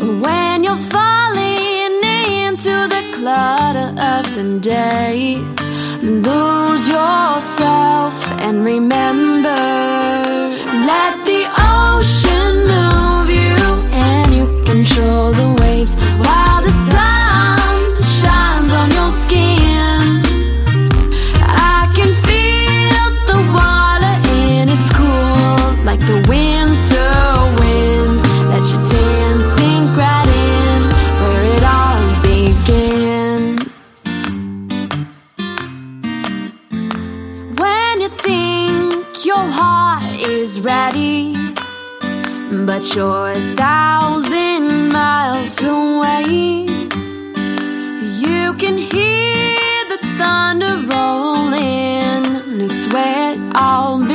When you're falling into the clutter of the day, lose yourself and remember, let the ocean move you, and you control the waves while the sun shines on your skin. I can feel the water and it's cool like the winter wind that you're dancing right in where it all began. When you think your heart is ready, but you're 1,000 miles away, you can hear the thunder rolling. It's where it all began.